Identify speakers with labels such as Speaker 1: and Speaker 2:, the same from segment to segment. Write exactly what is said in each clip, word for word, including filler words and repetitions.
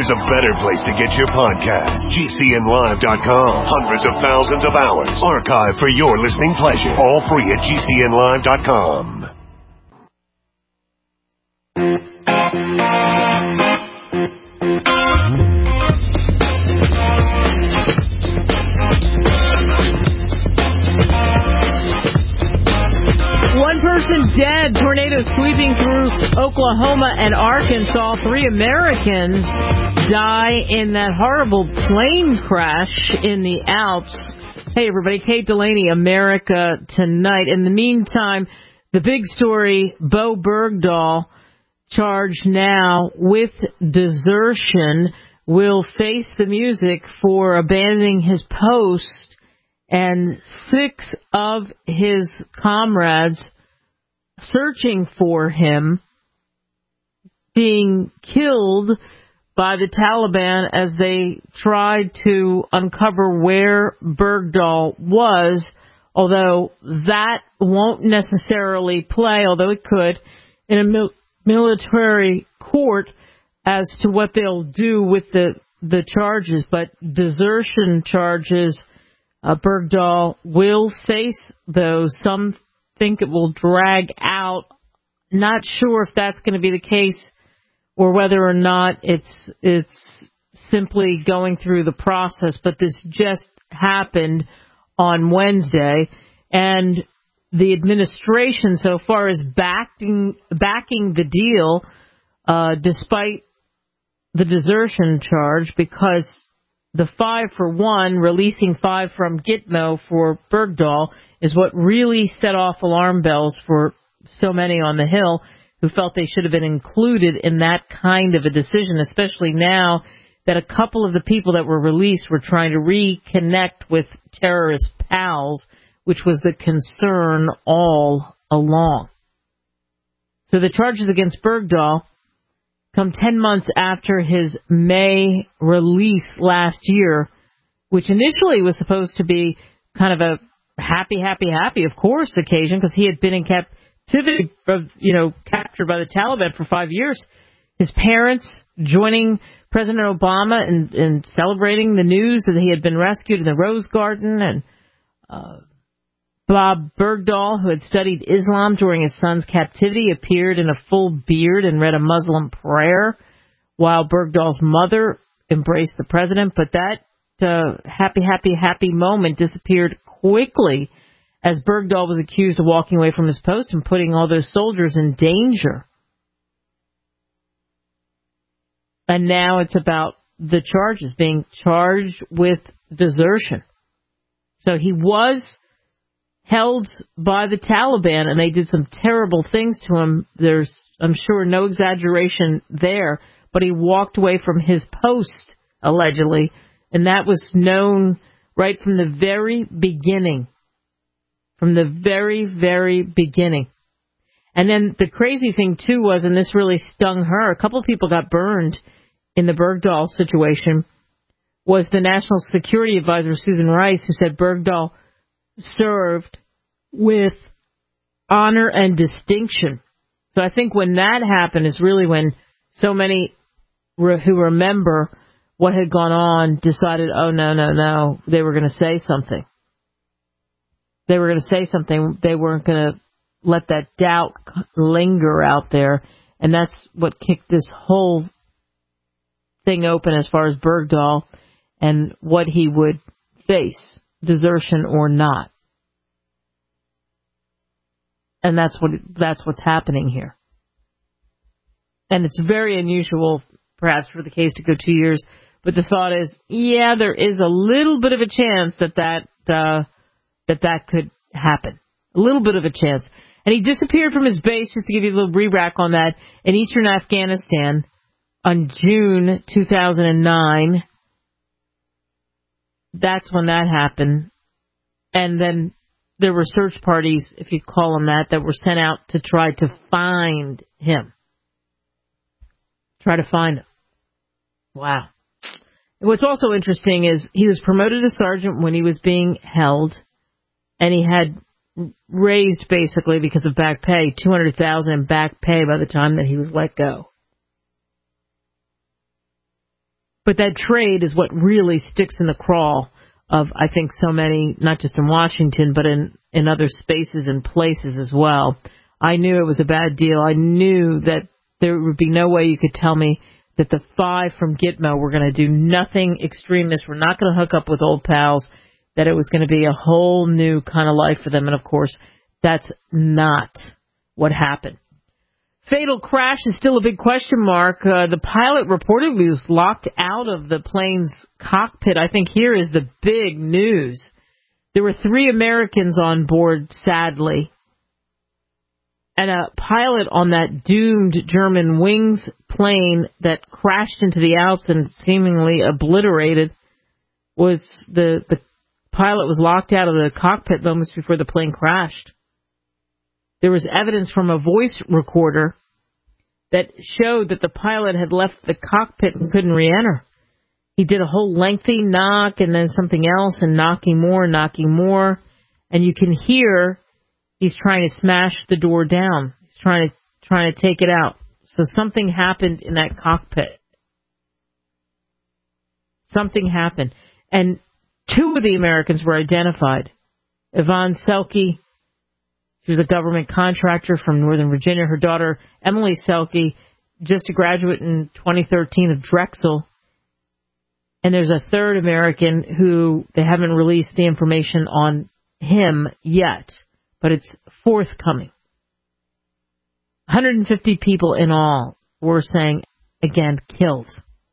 Speaker 1: there's a better place to get your podcast. G C N live dot com. Hundreds of thousands of hours archived for your listening pleasure. All free at G C N live dot com.
Speaker 2: One person dead, tornado sweeping through Oklahoma and Arkansas. Three Americans die in that horrible plane crash in the Alps. Hey, everybody, Kate Delaney, America Tonight. In the meantime, the big story, Bo Bergdahl, charged now with desertion, will face the music for abandoning his post, and six of his comrades searching for him being killed by the Taliban as they tried to uncover where Bergdahl was, although that won't necessarily play, although it could, in a mil- military court as to what they'll do with the, the charges. But desertion charges, uh, Bergdahl will face those. Some think it will drag out. Not sure if that's going to be the case or whether or not it's it's simply going through the process. But this just happened on Wednesday, and the administration so far is backing backing the deal, uh, despite the desertion charge, because the five for one, releasing five from Gitmo for Bergdahl, is what really set off alarm bells for so many on the Hill who felt they should have been included in that kind of a decision, especially now that a couple of the people that were released were trying to reconnect with terrorist pals, which was the concern all along. So the charges against Bergdahl come ten months after his May release last year, which initially was supposed to be kind of a happy, happy, happy, of course, occasion, because he had been in captivity, you know, captured by the Taliban for five years. His parents joining President Obama in, in celebrating the news that he had been rescued in the Rose Garden, and uh, Bob Bergdahl, who had studied Islam during his son's captivity, appeared in a full beard and read a Muslim prayer while Bergdahl's mother embraced the president. But that uh, happy, happy, happy moment disappeared quickly as Bergdahl was accused of walking away from his post and putting all those soldiers in danger. And now it's about the charges, being charged with desertion. So he was held by the Taliban, and they did some terrible things to him. There's, I'm sure, no exaggeration there, but he walked away from his post, allegedly, and that was known right from the very beginning. From the very, very beginning. And then the crazy thing, too, was, and this really stung her, a couple of people got burned in the Bergdahl situation, was the National Security Advisor, Susan Rice, who said Bergdahl served with honor and distinction. So I think when that happened is really when so many re- who remember what had gone on decided, oh, no, no, no, they were going to say something. They were going to say something. They weren't going to let that doubt linger out there. And that's what kicked this whole thing open as far as Bergdahl and what he would face, desertion or not. And that's what that's what's happening here. And it's very unusual, perhaps, for the case to go two years. But the thought is, yeah, there is a little bit of a chance that that uh, that that could happen. A little bit of a chance. And he disappeared from his base, just to give you a little re-rack on that, in eastern Afghanistan on June two thousand nine. That's when that happened. And then there were search parties, if you call them that, that were sent out to try to find him. Try to find him. Wow. What's also interesting is he was promoted to sergeant when he was being held, and he had raised, basically, because of back pay, two hundred thousand dollars in back pay by the time that he was let go. But that trade is what really sticks in the craw of, I think, so many, not just in Washington, but in, in other spaces and places as well. I knew it was a bad deal. I knew that there would be no way you could tell me that the five from Gitmo were going to do nothing extremist. We're not going to hook up with old pals, that it was going to be a whole new kind of life for them. And, of course, that's not what happened. Fatal crash is still a big question mark. Uh, the pilot reportedly was locked out of the plane's cockpit. I think here is the big news. There were three Americans on board, sadly. And a pilot on that doomed German Wings plane that crashed into the Alps and seemingly obliterated was the, the pilot was locked out of the cockpit moments before the plane crashed. There was evidence from a voice recorder that showed that the pilot had left the cockpit and couldn't re-enter. He did a whole lengthy knock and then something else and knocking more, knocking more. And you can hear he's trying to smash the door down. He's trying to trying to take it out. So something happened in that cockpit. Something happened. And two of the Americans were identified. Yvonne Selke, she was a government contractor from Northern Virginia. Her daughter, Emily Selke, just a graduate in twenty thirteen of Drexel. And there's a third American who they haven't released the information on him yet, but it's forthcoming. one hundred fifty people in all were saying, again, killed.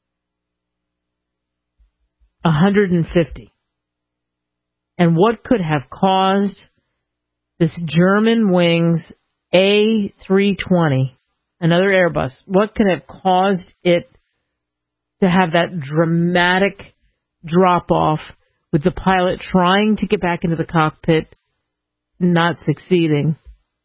Speaker 2: one hundred fifty. And what could have caused this German Wings A three twenty, another Airbus, what could have caused it to have that dramatic drop-off with the pilot trying to get back into the cockpit, not succeeding,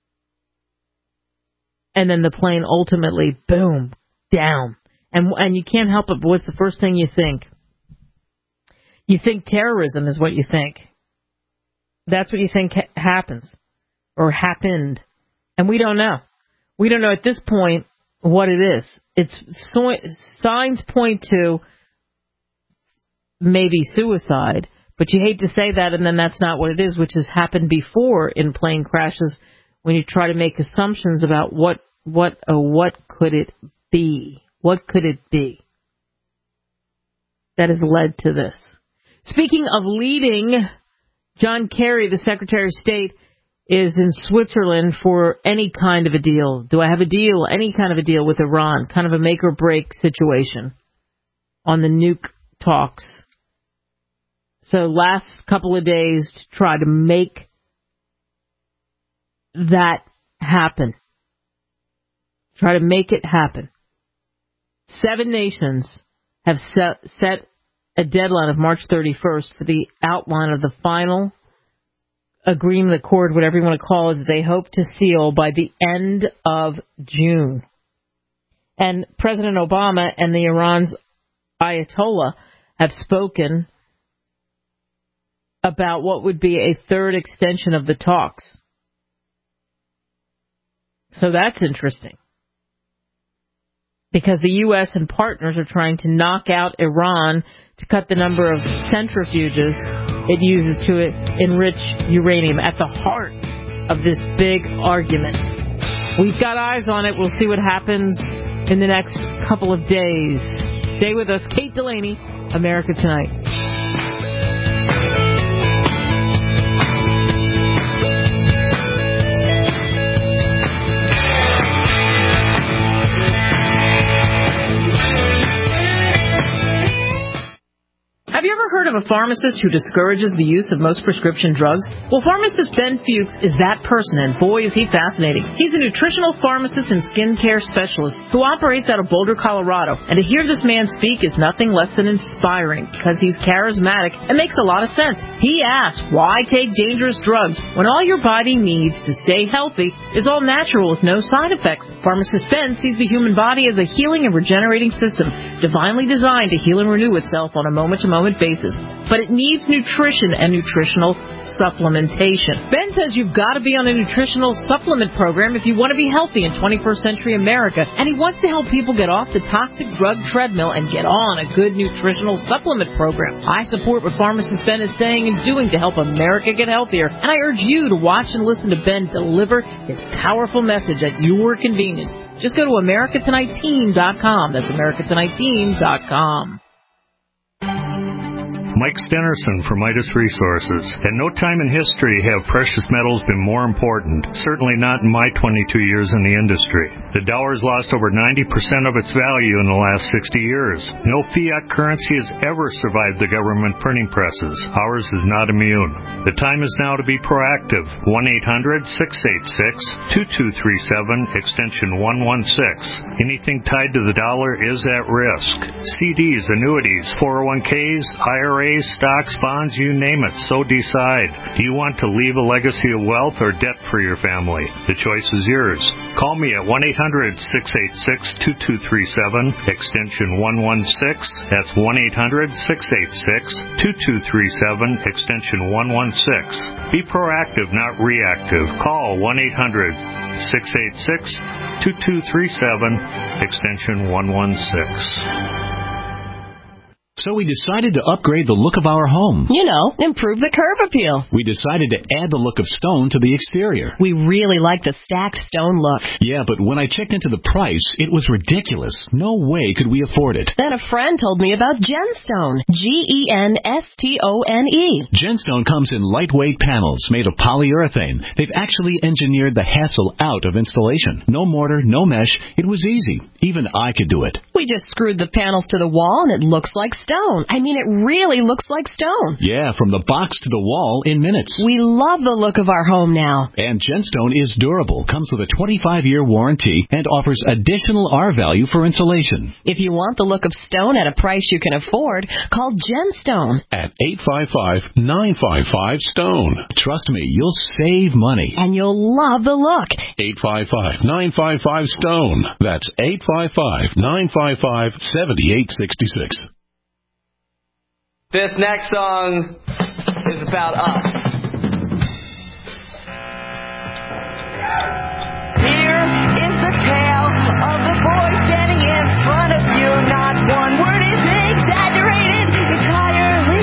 Speaker 2: and then the plane ultimately, boom, down. And and you can't help it, but what's the first thing you think? You think terrorism is what you think. That's what you think ha- happens or happened. And we don't know. We don't know at this point what it is. It's so, signs point to maybe suicide, but you hate to say that, and then that's not what it is, which has happened before in plane crashes when you try to make assumptions about what what oh, what could it be? What could it be that has led to this? Speaking of leading, John Kerry, the Secretary of State, is in Switzerland for any kind of a deal. Do I have a deal? Any kind of a deal with Iran, kind of a make or break situation on the nuke talks. So last couple of days to try to make that happen. Try to make it happen. Seven nations have set, set a deadline of March thirty-first for the outline of the final agreement, accord, whatever you want to call it, that they hope to seal by the end of June. And President Obama and the Iran's Ayatollah have spoken about what would be a third extension of the talks. So that's interesting. Because the U S and partners are trying to knock out Iran to cut the number of centrifuges it uses to enrich uranium at the heart of this big argument. We've got eyes on it. We'll see what happens in the next couple of days. Stay with us. Kate Delaney, America Tonight. Have you ever heard of a pharmacist who discourages the use of most prescription drugs? Well, pharmacist Ben Fuchs is that person, and boy, is he fascinating. He's a nutritional pharmacist and skincare specialist who operates out of Boulder, Colorado. And to hear this man speak is nothing less than inspiring because he's charismatic and makes a lot of sense. He asks, why take dangerous drugs when all your body needs to stay healthy is all natural with no side effects? Pharmacist Ben sees the human body as a healing and regenerating system, divinely designed to heal and renew itself on a moment-to-moment faces. But it needs nutrition and nutritional supplementation. Ben says you've got to be on a nutritional supplement program if you want to be healthy in twenty-first century America, and he wants to help people get off the toxic drug treadmill and get on a good nutritional supplement program. I support what pharmacist Ben is saying and doing to help America get healthier, and I urge you to watch and listen to Ben deliver his powerful message at your convenience. Just go to America Tonight Team dot com. That's America Tonight Team dot com.
Speaker 3: Mike Stenerson from Midas Resources. At no time in history have precious metals been more important, certainly not in my twenty-two years in the industry. The dollar has lost over ninety percent of its value in the last sixty years. No fiat currency has ever survived the government printing presses. Ours is not immune. The time is now to be proactive. one eight hundred six eight six two two three seven, extension one one six. Anything tied to the dollar is at risk. C Ds, annuities, four oh one k's, I R As, stocks, bonds, you name it, so decide. Do you want to leave a legacy of wealth or debt for your family? The choice is yours. Call me at one eight hundred six eight six two two three seven, extension one one six. That's one eight hundred six eight six two two three seven, extension one one six. Be proactive, not reactive. Call one eight hundred six eight six two two three seven, extension one one six.
Speaker 4: So we decided to upgrade the look of our home.
Speaker 5: You know, improve the curb appeal.
Speaker 4: We decided to add the look of stone to the exterior.
Speaker 5: We really like the stacked stone look.
Speaker 4: Yeah, but when I checked into the price, it was ridiculous. No way could we afford it.
Speaker 5: Then a friend told me about Genstone. G E N S T O N E.
Speaker 4: Genstone comes in lightweight panels made of polyurethane. They've actually engineered the hassle out of installation. No mortar, no mesh. It was easy. Even I could do it.
Speaker 5: We just screwed the panels to the wall and it looks like stone. I mean, it really looks like stone.
Speaker 4: Yeah, from the box to the wall in minutes.
Speaker 5: We love the look of our home now.
Speaker 4: And Genstone is durable, comes with a twenty-five year warranty, and offers additional R value for insulation.
Speaker 5: If you want the look of stone at a price you can afford, call Genstone
Speaker 6: at eight five five nine five five stone.
Speaker 4: Trust me, you'll save money.
Speaker 5: And you'll love the look.
Speaker 6: eight five five nine five five stone. That's eight five five nine five five seven eight six six.
Speaker 7: This next song is about us. Here is the tale of the boy standing in front of you. Not one word is exaggerated, entirely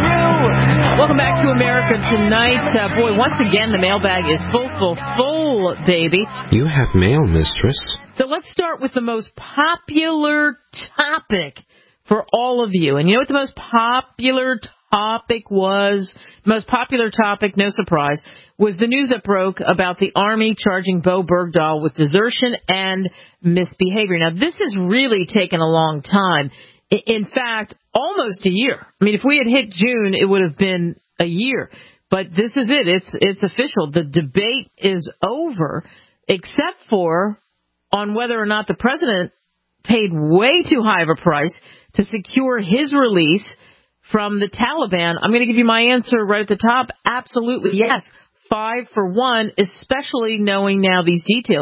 Speaker 7: true.
Speaker 2: Welcome back to America Tonight. Uh, boy, once again, the mailbag is full, full, full, baby.
Speaker 8: You have mail, mistress.
Speaker 2: So let's start with the most popular topic for all of you. And you know what the most popular topic was? The most popular topic, no surprise, was the news that broke about the Army charging Bo Bergdahl with desertion and misbehavior. Now, this has really taken a long time. In fact, almost a year. I mean, if we had hit June, it would have been a year. But this is it. It's it's official. The debate is over, except for on whether or not the president paid way too high of a price to secure his release from the Taliban. I'm going to give you my answer right at the top. Absolutely, yes. Five for one, especially knowing now these details.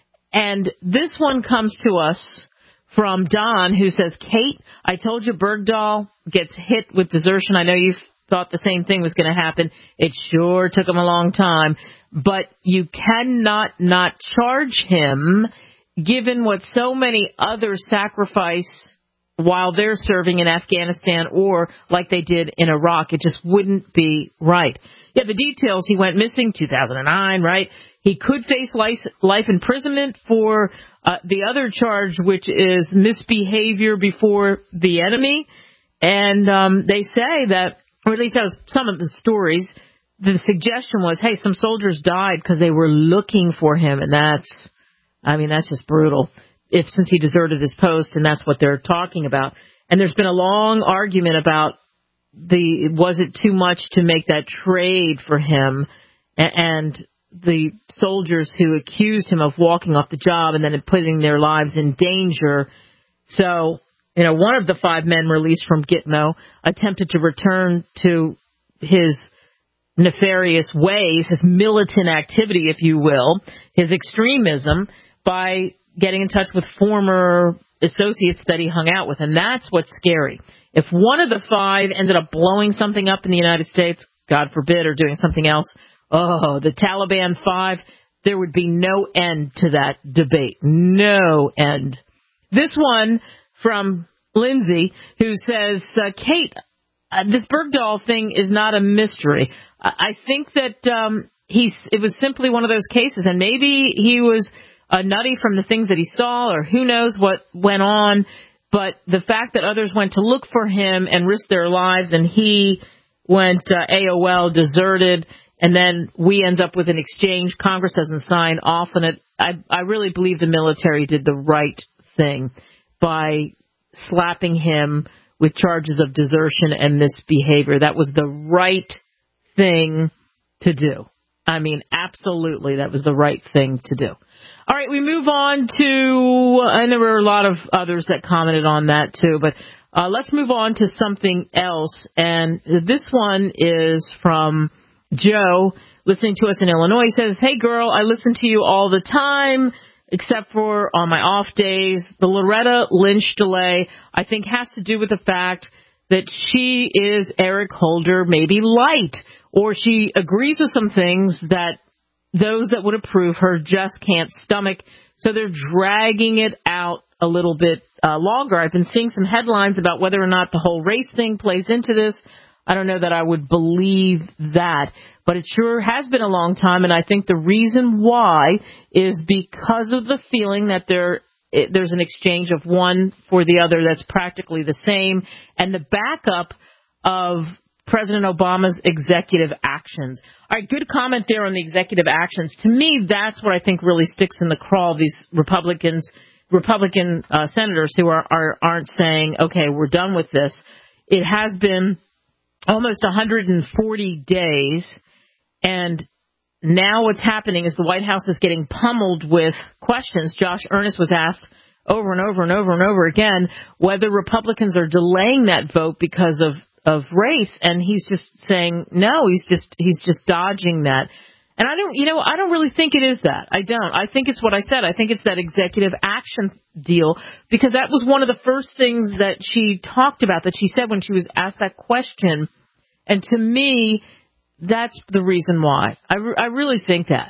Speaker 2: And this one comes to us from Don, who says, Kate, I told you Bergdahl gets hit with desertion. I know you thought the same thing was going to happen. It sure took him a long time. But you cannot not charge him, given what so many others sacrifice while they're serving in Afghanistan or like they did in Iraq. It just wouldn't be right. Yeah, the details, he went missing two thousand nine, right? He could face life, life imprisonment for uh, the other charge, which is misbehavior before the enemy. And um, they say that, or at least that was some of the stories, the suggestion was, hey, some soldiers died because they were looking for him. And that's, I mean, that's just brutal. If since he deserted his post, and that's what they're talking about. And there's been a long argument about the was it too much to make that trade for him, and the soldiers who accused him of walking off the job and then putting their lives in danger. So, you know, one of the five men released from Gitmo attempted to return to his nefarious ways, his militant activity, if you will, his extremism, by getting in touch with former associates that he hung out with, and that's what's scary. If one of the five ended up blowing something up in the United States, God forbid, or doing something else, oh, the Taliban five, there would be no end to that debate. No end. This one from Lindsay, who says, uh, Kate, uh, this Bergdahl thing is not a mystery. I, I think that um, he's, it was simply one of those cases, and maybe he was uh, nutty from the things that he saw, or who knows what went on. But the fact that others went to look for him and risked their lives, and he went uh, A O L, deserted, and then we end up with an exchange. Congress doesn't sign off on it. I, I really believe the military did the right thing by slapping him with charges of desertion and misbehavior. That was the right thing to do. I mean, absolutely, that was the right thing to do. All right, we move on to, and there were a lot of others that commented on that too, but uh, let's move on to something else. And this one is from Joe, listening to us in Illinois. He says, hey, girl, I listen to you all the time, except for on my off days. The Loretta Lynch delay, I think, has to do with the fact that she is Eric Holder, maybe light, or she agrees with some things that those that would approve her just can't stomach. So they're dragging it out a little bit uh, longer. I've been seeing some headlines about whether or not the whole race thing plays into this. I don't know that I would believe that, but it sure has been a long time. And I think the reason why is because of the feeling that there it, there's an exchange of one for the other that's practically the same, and the backup of President Obama's executive actions. All right, good comment there on the executive actions. To me, that's what I think really sticks in the craw of these Republicans, Republican uh, senators who are, are aren't saying, okay, we're done with this. It has been almost one hundred forty days, and now what's happening is the White House is getting pummeled with questions. Josh Earnest was asked over and over and over and over again whether Republicans are delaying that vote because of of race, and he's just saying no. He's just he's just dodging that, and I don't, you know, I don't really think it is that. I don't. I think it's what I said. I think it's that executive action deal, because that was one of the first things that she talked about, that she said when she was asked that question, and to me, that's the reason why. I, re- I really think that.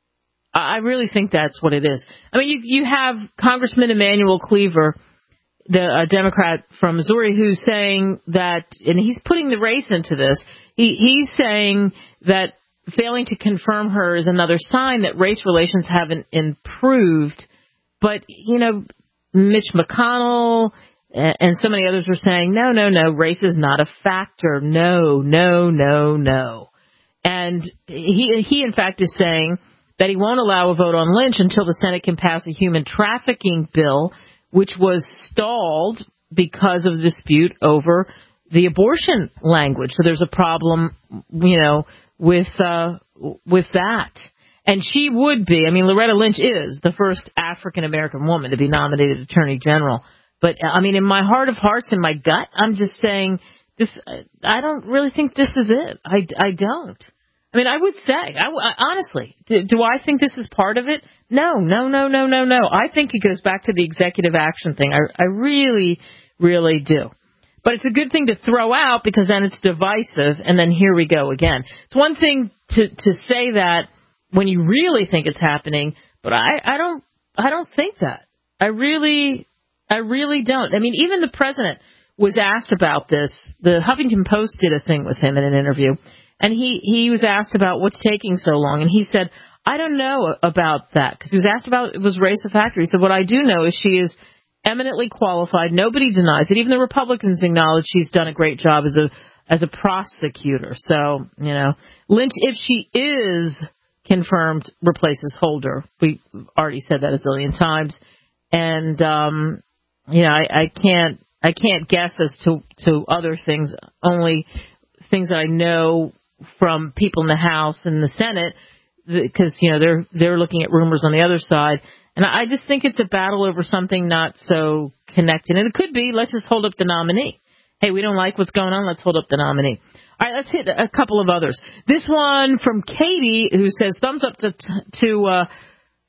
Speaker 2: I really think that's what it is. I mean, you you have Congressman Emanuel Cleaver, the uh, Democrat from Missouri, who's saying that, and he's putting the race into this, he, he's saying that failing to confirm her is another sign that race relations haven't improved. But, you know, Mitch McConnell and, and so many others are saying, no, no, no, race is not a factor. No, no, no, no. And he, he in fact, is saying that he won't allow a vote on Lynch until the Senate can pass a human trafficking bill, which was stalled because of the dispute over the abortion language. So there's a problem, you know, with uh, with that. And she would be, I mean, Loretta Lynch is the first African-American woman to be nominated Attorney General. But, I mean, in my heart of hearts, in my gut, I'm just saying, this. I don't really think this is it. I, I don't. I mean, I would say, I, I, honestly, do, do I think this is part of it? No, no, no, no, no, no. I think it goes back to the executive action thing. I, I really, really do. But it's a good thing to throw out, because then it's divisive, and then here we go again. It's one thing to, to say that when you really think it's happening, but I, I don't I don't think that. I really, I really don't. I mean, even the president was asked about this. The Huffington Post did a thing with him in an interview. And he, he was asked about what's taking so long. And he said, I don't know about that. Because he was asked about, it was race a factor. He said, what I do know is she is eminently qualified. Nobody denies it. Even the Republicans acknowledge she's done a great job as a as a prosecutor. So, you know, Lynch, if she is confirmed, replaces Holder. We already said that a zillion times. And, um, you know, I, I can't I can't guess as to, to other things, only things that I know from people in the House and the Senate, because, you know, they're they're looking at rumors on the other side. And I just think it's a battle over something not so connected. And it could be, let's just hold up the nominee. Hey, we don't like what's going on, let's hold up the nominee. All right, let's hit a couple of others. This one from Katie, who says, thumbs up to to uh,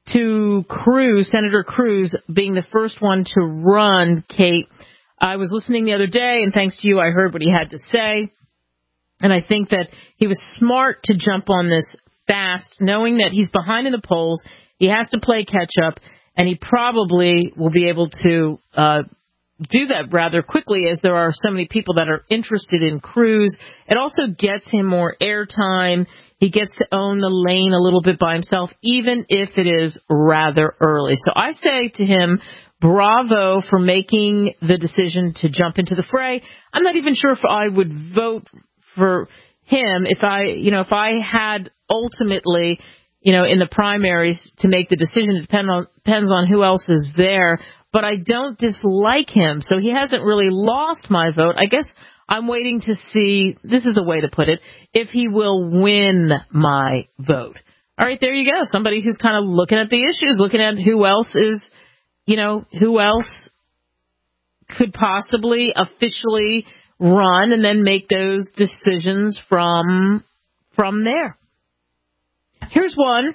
Speaker 2: to Cruz, Senator Cruz, being the first one to run, Kate, I was listening the other day, and thanks to you, I heard what he had to say. And I think that he was smart to jump on this fast, knowing that he's behind in the polls. He has to play catch up, and he probably will be able to uh, do that rather quickly, as there are so many people that are interested in Cruz. It also gets him more airtime. He gets to own the lane a little bit by himself, even if it is rather early. So I say to him, bravo for making the decision to jump into the fray. I'm not even sure if I would vote for him if I, you know, if I had ultimately, you know, in the primaries to make the decision. It depend on, depends on who else is there. But I don't dislike him, so he hasn't really lost my vote. I guess I'm waiting to see, this is the way to put it, if he will win my vote. All right, there you go. Somebody who's kind of looking at the issues, looking at who else is, you know, who else could possibly officially run, and then make those decisions from from there. Here's one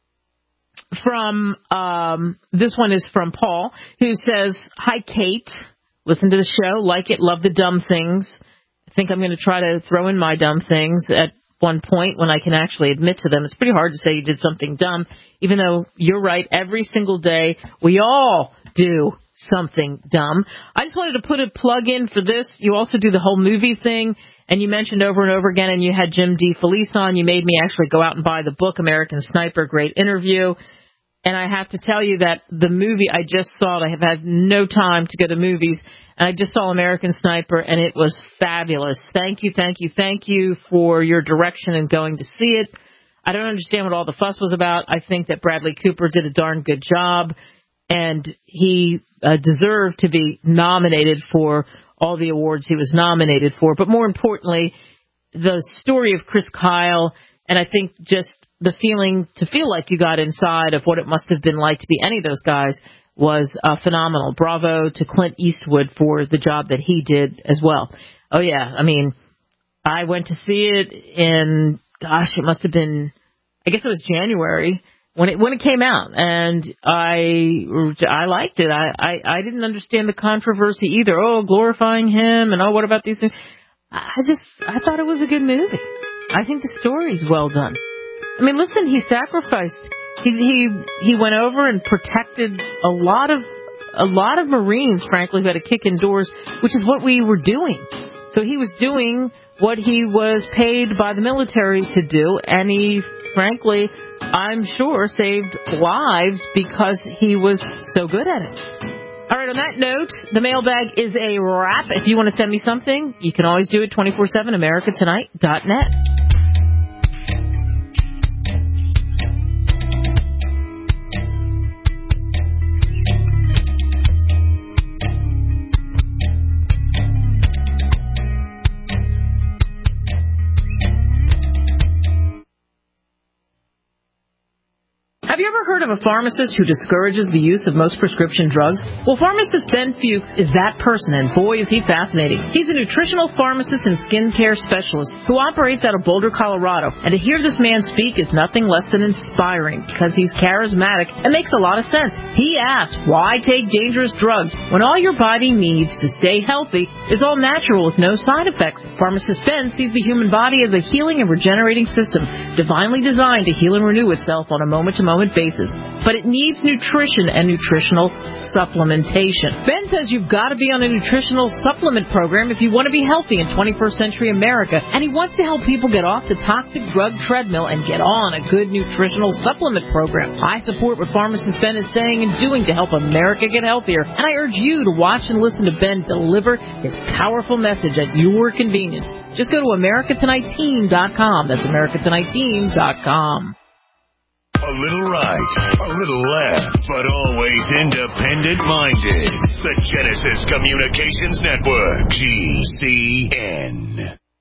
Speaker 2: from, um, this one is from Paul, who says, hi, Kate. Listen to the show, like it, love the dumb things. I think I'm going to try to throw in my dumb things at one point when I can actually admit to them. It's pretty hard to say you did something dumb, even though you're right. Every single day, we all do something dumb. I just wanted to put a plug in for this. You also do the whole movie thing, and you mentioned over and over again, and you had Jim DeFelice on. You made me actually go out and buy the book, American Sniper, great interview. And I have to tell you that the movie I just saw, I have had no time to go to movies, and I just saw American Sniper, and it was fabulous. Thank you, thank you, thank you for your direction in going to see it. I don't understand what all the fuss was about. I think that Bradley Cooper did a darn good job, and he uh, deserved to be nominated for all the awards he was nominated for. But more importantly, the story of Chris Kyle, and I think just the feeling to feel like you got inside of what it must have been like to be any of those guys was uh, phenomenal. Bravo to Clint Eastwood for the job that he did as well. Oh, yeah. I mean, I went to see it in, gosh, it must have been, I guess it was January when it when it came out, and I I liked it. I, I, I didn't understand the controversy either. Oh, glorifying him, and oh, what about these things? I just, I thought it was a good movie. I think the story's well done. I mean, listen, he sacrificed. He he he went over and protected a lot of a lot of Marines, frankly, who had to kick indoors, which is what we were doing. So he was doing what he was paid by the military to do, and he, frankly, I'm sure, saved lives because he was so good at it. All right, on that note, the mailbag is a wrap. If you want to send me something, you can always do it twenty-four seven, america tonight dot net. Have you ever heard of a pharmacist who discourages the use of most prescription drugs? Well, pharmacist Ben Fuchs is that person, and boy, is he fascinating. He's a nutritional pharmacist and skincare specialist who operates out of Boulder, Colorado. And to hear this man speak is nothing less than inspiring because he's charismatic and makes a lot of sense. He asks, why take dangerous drugs when all your body needs to stay healthy is all natural with no side effects? Pharmacist Ben sees the human body as a healing and regenerating system, divinely designed to heal and renew itself on a moment-to-moment basis, but it needs nutrition and nutritional supplementation. Ben says you've got to be on a nutritional supplement program if you want to be healthy in twenty-first century America, and he wants to help people get off the toxic drug treadmill and get on a good nutritional supplement program. I support what pharmacist Ben is saying and doing to help America get healthier, and I urge you to watch and listen to Ben deliver his powerful message at your convenience. Just go to america tonight team dot com. That's america tonight team dot com.
Speaker 1: A little right, a little left, but always independent-minded. The Genesis Communications Network, G C N.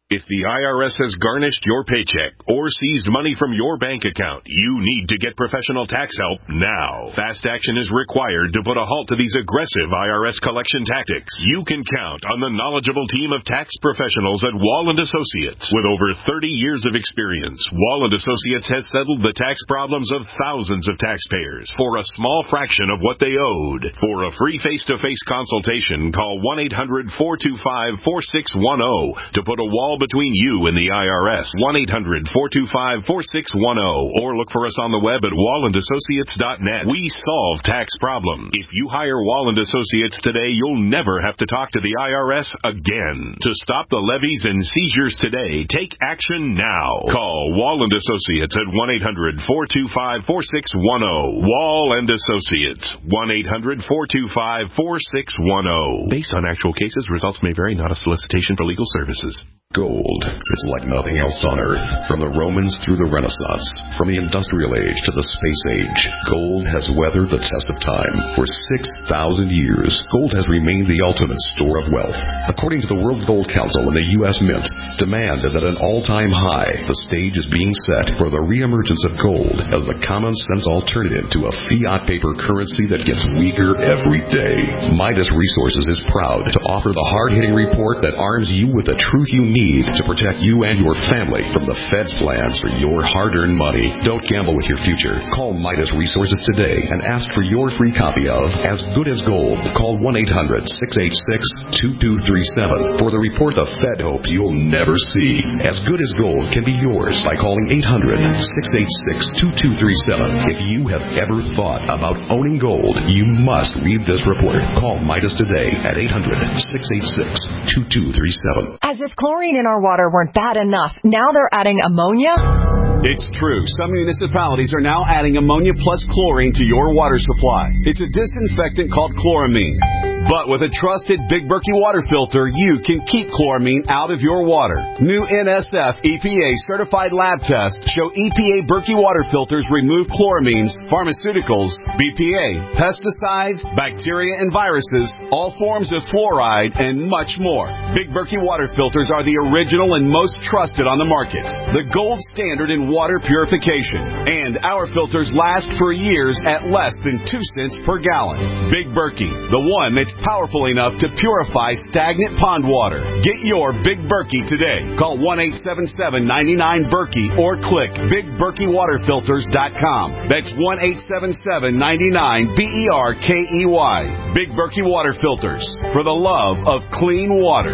Speaker 6: If the I R S has garnished your paycheck or seized money from your bank account, you need to get professional tax help now. Fast action is required to put a halt to these aggressive I R S collection tactics. You can count on the knowledgeable team of tax professionals at Wall and Associates. With over thirty years of experience, Wall and Associates has settled the tax problems of thousands of taxpayers for a small fraction of what they owed. For a free face-to-face consultation, call one eight hundred four two five four six one zero to put a wall between you and the I R S. one eight hundred four two five four six one zero or look for us on the web at wall and associates dot net. We solve tax problems. If you hire Wall and Associates today, you'll never have to talk to the I R S again. To stop the levies and seizures today, take action now. Call Wall and Associates at one eight hundred four two five four six one zero. Wall and Associates, one eight hundred four two five four six one zero. Based on actual cases, results may vary, not a solicitation for legal services.
Speaker 9: Gold is like nothing else on Earth. From the Romans through the Renaissance, from the Industrial Age to the Space Age, gold has weathered the test of time. For six thousand years, gold has remained the ultimate store of wealth. According to the World Gold Council and the U S Mint, demand is at an all-time high. The stage is being set for the reemergence of gold as the common-sense alternative to a fiat paper currency that gets weaker every day. Midas Resources is proud to offer the hard-hitting report that arms you with the truth you need to protect you and your family from the Fed's plans for your hard-earned money. Don't gamble with your future. Call Midas Resources today and ask for your free copy of As Good as Gold. Call one eight hundred six eight six two two three seven for the report the Fed hopes you'll never see. As Good as Gold can be yours by calling eight hundred six eight six two two three seven. If you have ever thought about owning gold, you must read this report. Call Midas today at eight hundred six eight six two two three seven.
Speaker 5: As if chlorine in our water weren't bad enough, now they're adding ammonia?
Speaker 10: It's true. Some municipalities are now adding ammonia plus chlorine to your water supply. It's a disinfectant called chloramine. But with a trusted Big Berkey water filter, you can keep chloramine out of your water. New N S F E P A certified lab tests show E P A Berkey water filters remove chloramines, pharmaceuticals, B P A, pesticides, bacteria and viruses, all forms of fluoride, and much more. Big Berkey water filters are the original and most trusted on the market. The gold standard in water purification. And our filters last for years at less than two cents per gallon. Big Berkey, the one that's powerful enough to purify stagnant pond water. Get your Big Berkey today. Call one eight seven seven nine nine Berkey or click big berkey water filters dot com. That's one eight seven seven nine nine B E R K E Y. Big Berkey Water Filters, for the love of clean water.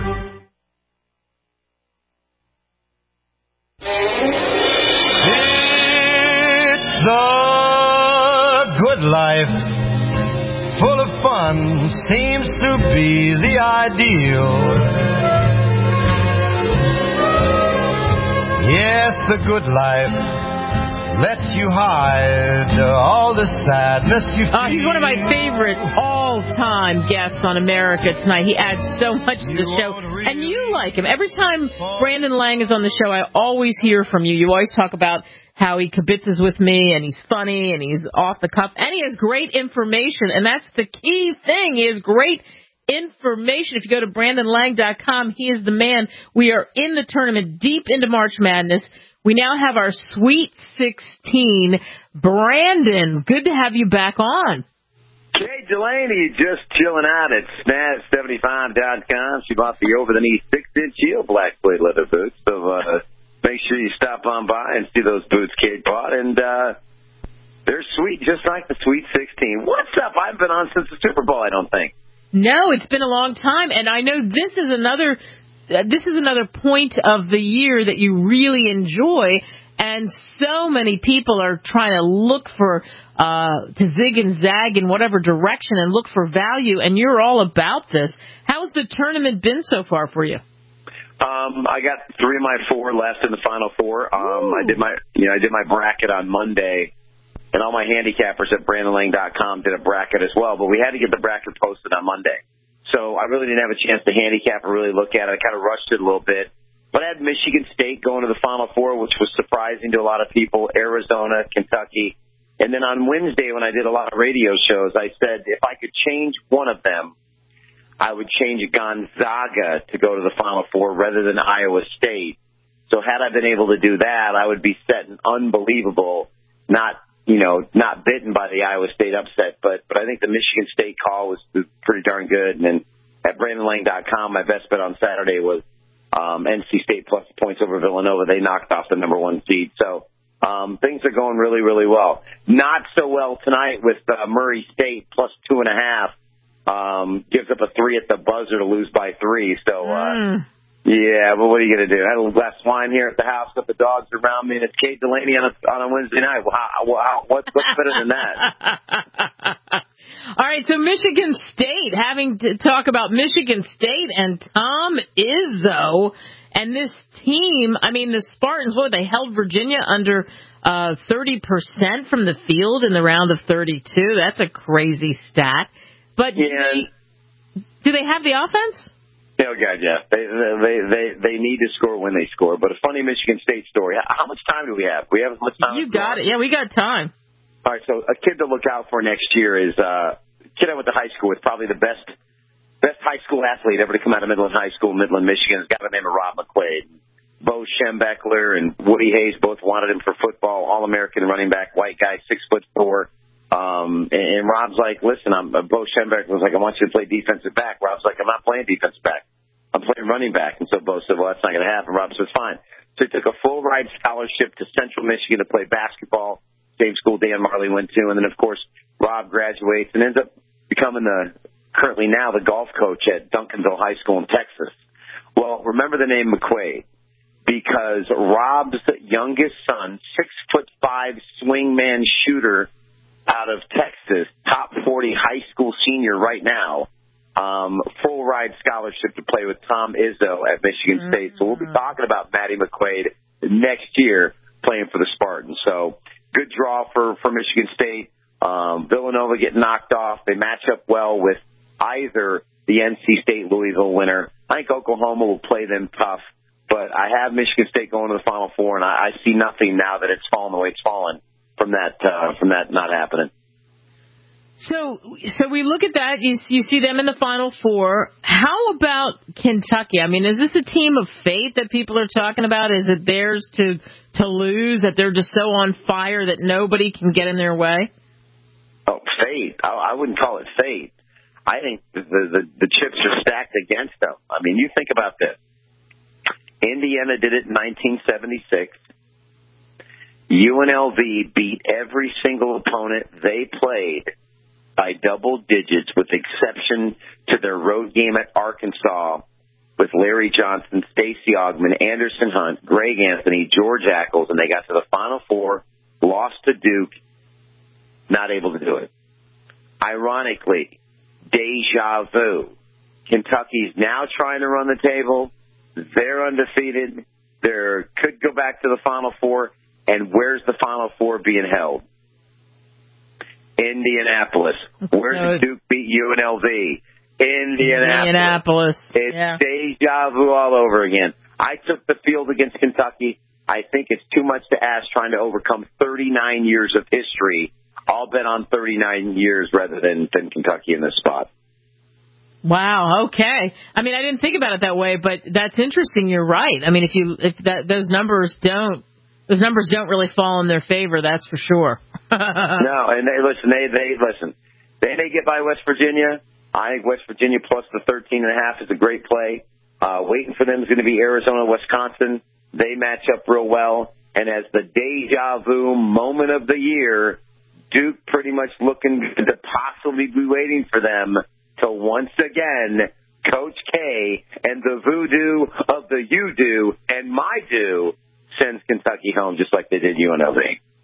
Speaker 11: It's the good life. Full of fun seems to be the ideal. Yes, the good life lets you hide all the sadness you feel.
Speaker 2: Uh, he's one of my favorite all-time guests on America Tonight. He adds so much to the show. And you like him. Every time Brandon Lang is on the show, I always hear from you. You always talk about how he kibitzes with me, and he's funny, and he's off the cuff, and he has great information, and that's the key thing. He has great information. If you go to brandon lang dot com, he is the man. We are in the tournament, deep into March Madness. We now have our Sweet sixteen. Brandon, good to have you back on.
Speaker 12: Kate Delaney just chilling out at snaz seventy-five dot com. She bought the over-the-knee six-inch heel black suede leather boots, so uh make sure you stop on by and see those boots Kate bought, and uh, they're sweet, just like the Sweet sixteen. What's up? I haven't been on since the Super Bowl, I don't think.
Speaker 2: No, it's been a long time, and I know this is another uh, this is another point of the year that you really enjoy, and so many people are trying to look for uh, to zig and zag in whatever direction and look for value, and you're all about this. How's the tournament been so far for you?
Speaker 12: Um, I got three of my four left in the Final Four. Um, I did my, you know, I did my bracket on Monday, and all my handicappers at brandon lang dot com did a bracket as well. But we had to get the bracket posted on Monday, so I really didn't have a chance to handicap or really look at it. I kind of rushed it a little bit. But I had Michigan State going to the Final Four, which was surprising to a lot of people. Arizona, Kentucky, and then on Wednesday when I did a lot of radio shows, I said if I could change one of them, I would change Gonzaga to go to the Final Four rather than Iowa State. So had I been able to do that, I would be set and unbelievable, not, you know, not bitten by the Iowa State upset. But, but I think the Michigan State call was pretty darn good. And then at Brandon Lang dot com, my best bet on Saturday was um, N C State plus points over Villanova. They knocked off the number one seed. So um, things are going really, really well. Not so well tonight with uh, Murray State plus two and a half. Um, gives up a three at the buzzer to lose by three. So, uh, mm. yeah, but what are you going to do? I had a little glass of wine here at the house, got the dogs around me, and it's Kate Delaney on a, on a Wednesday night. Well, how, how, what's, what's better than that?
Speaker 2: All right, so Michigan State, having to talk about Michigan State and Tom Izzo and this team. I mean, the Spartans, what, they held Virginia under uh, thirty percent from the field in the round of thirty-two. That's a crazy stat. But do,
Speaker 12: yeah.
Speaker 2: they, do they have the offense?
Speaker 12: Oh, God, yeah. They, they they they need to score when they score. But a funny Michigan State story. How much time do we have? We have as much time?
Speaker 2: You got it. Yeah, we got time.
Speaker 12: All right, so a kid to look out for next year is uh, a kid I went to high school with, probably the best best high school athlete ever to come out of Midland High School, Midland, Michigan. Has got the name of Rob McQuaid. Bo Schembechler and Woody Hayes both wanted him for football. All-American running back, white guy, six foot four. Um, and, and Rob's like, listen, I'm, uh, Bo Schembechler was like, I want you to play defensive back. Rob's like, I'm not playing defensive back. I'm playing running back. And so Bo said, well, that's not going to happen. Rob says, fine. So he took a full ride scholarship to Central Michigan to play basketball, same school Dan Marley went to. And then, of course, Rob graduates and ends up becoming the, currently now the golf coach at Duncanville High School in Texas. Well, remember the name McQuaid because Rob's youngest son, six foot five swingman shooter out of Texas, top forty high school senior right now, um, full ride scholarship to play with Tom Izzo at Michigan mm-hmm. State. So we'll be talking about Matty McQuaid next year playing for the Spartans. So good draw for, for Michigan State. Um, Villanova getting knocked off. They match up well with either the N C State Louisville winner. I think Oklahoma will play them tough, but I have Michigan State going to the Final Four, and I, I see nothing now that it's fallen the way it's fallen from that uh, from that not happening.
Speaker 2: So, so we look at that. You, you see them in the Final Four. How about Kentucky? I mean, is this a team of fate that people are talking about? Is it theirs to to lose? That they're just so on fire that nobody can get in their way?
Speaker 12: Oh, fate! I, I wouldn't call it fate. I think the, the the chips are stacked against them. I mean, you think about this. Indiana did it in nineteen seventy-six. U N L V beat every single opponent they played by double digits, with exception to their road game at Arkansas with Larry Johnson, Stacey Augmon, Anderson Hunt, Greg Anthony, George Ackles, and they got to the Final Four, lost to Duke, not able to do it. Ironically, deja vu. Kentucky's now trying to run the table. They're undefeated. They could go back to the Final Four. And where's the Final Four being held? Indianapolis. Where's Duke beat U N L V? Indianapolis.
Speaker 2: Indianapolis.
Speaker 12: It's
Speaker 2: yeah.
Speaker 12: deja vu all over again. I took the field against Kentucky. I think it's too much to ask trying to overcome thirty-nine years of history. I'll bet on thirty-nine years rather than, than Kentucky in this spot.
Speaker 2: Wow. Okay. I mean, I didn't think about it that way, but that's interesting. You're right. I mean, if you if that those numbers don't. Those numbers don't really fall in their favor, that's for sure.
Speaker 12: No, and they listen. They they listen. They may get by West Virginia. I think West Virginia plus the thirteen and a half is a great play. Uh, waiting for them is going to be Arizona, Wisconsin. They match up real well. And as the deja vu moment of the year, Duke pretty much looking to possibly be waiting for them to once again Coach K and the voodoo of the you do and my do sends Kentucky home just like they did U N L V.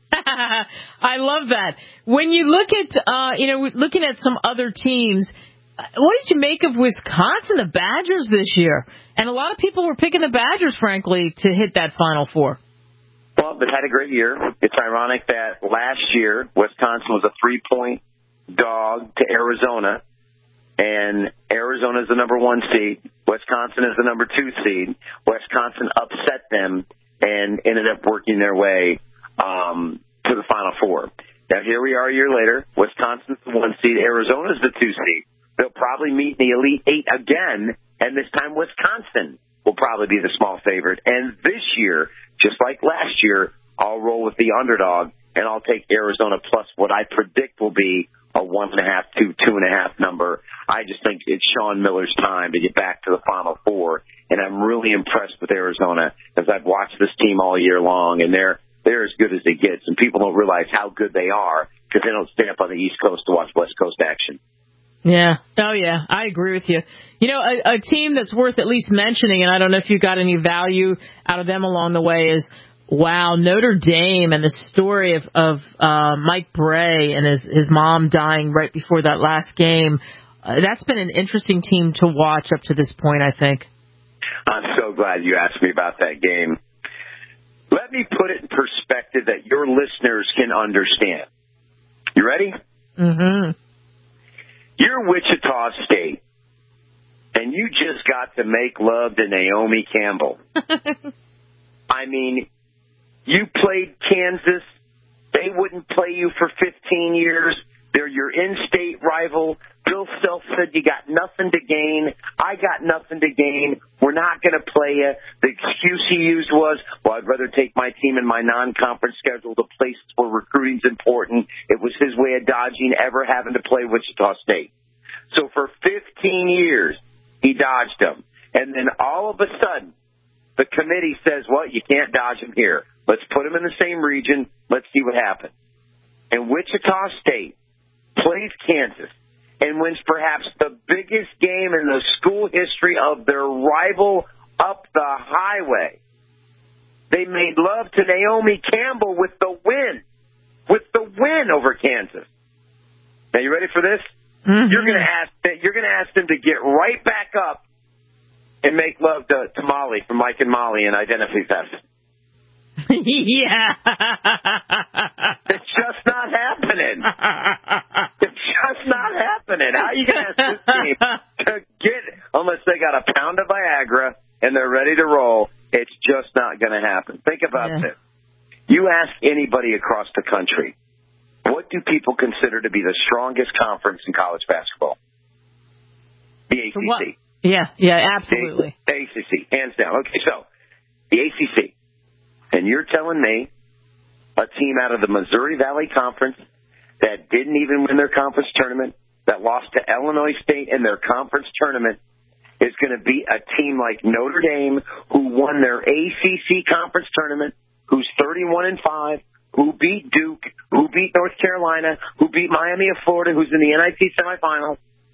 Speaker 2: I love that. When you look at, uh, you know, looking at some other teams, what did you make of Wisconsin, the Badgers this year? And a lot of people were picking the Badgers, frankly, to hit that Final Four.
Speaker 12: Well, they've had a great year. It's ironic that last year Wisconsin was a three-point dog to Arizona, and Arizona is the number one seed. Wisconsin is the number two seed. Wisconsin upset them and ended up working their way um, to the Final Four. Now, here we are a year later. Wisconsin's the one seed. Arizona's the two seed. They'll probably meet the Elite Eight again, and this time Wisconsin will probably be the small favorite. And this year, just like last year, I'll roll with the underdog, and I'll take Arizona plus what I predict will be a one and a half, two, two and a half number. I just think it's Sean Miller's time to get back to the Final Four, and I'm really impressed with Arizona as I've watched this team all year long, and they're they're as good as it gets, and people don't realize how good they are because they don't stay up on the East Coast to watch West Coast action.
Speaker 2: Yeah. Oh, yeah. I agree with you. You know, a, a team that's worth at least mentioning, and I don't know if you got any value out of them along the way, is, wow, Notre Dame and the story of, of uh, Mike Bray and his, his mom dying right before that last game. Uh, that's been an interesting team to watch up to this point, I think.
Speaker 12: I'm so glad you asked me about that game. Let me put it in perspective that your listeners can understand. You ready?
Speaker 2: Mm-hmm.
Speaker 12: You're Wichita State, and you just got to make love to Naomi Campbell. I mean, you played Kansas. They wouldn't play you for fifteen years. They're your in-state rival. Bill Self said you got nothing to gain. I got nothing to gain. We're not going to play you. The excuse he used was, well, I'd rather take my team in my non-conference schedule to places where recruiting's important. It was his way of dodging ever having to play Wichita State. So for fifteen years, he dodged them. And then all of a sudden, the committee says, well, you can't dodge him here. Let's put him in the same region. Let's see what happens. And Wichita State plays Kansas and wins perhaps the biggest game in the school history of their rival up the highway. They made love to Naomi Campbell with the win, with the win over Kansas. Now, you ready for this?
Speaker 2: Mm-hmm.
Speaker 12: You're going to ask you're going to ask them to get right back up and make love to, to Molly from Mike and Molly in Identity Theft.
Speaker 2: Yeah.
Speaker 12: It's just not happening. It's just not happening. How are you going to ask this team to get, unless they got a pound of Viagra and they're ready to roll, it's just not going to happen. Think about
Speaker 2: yeah.
Speaker 12: this. You ask anybody across the country, what do people consider to be the strongest conference in college basketball? The A C C.
Speaker 2: What? Yeah, yeah, absolutely.
Speaker 12: The A C C, hands down. Okay, so the A C C. And you're telling me a team out of the Missouri Valley Conference that didn't even win their conference tournament, that lost to Illinois State in their conference tournament, is going to beat a team like Notre Dame, who won their A C C conference tournament, who's thirty-one and five, who beat Duke, who beat North Carolina, who beat Miami of Florida, who's in the N I T semifinals.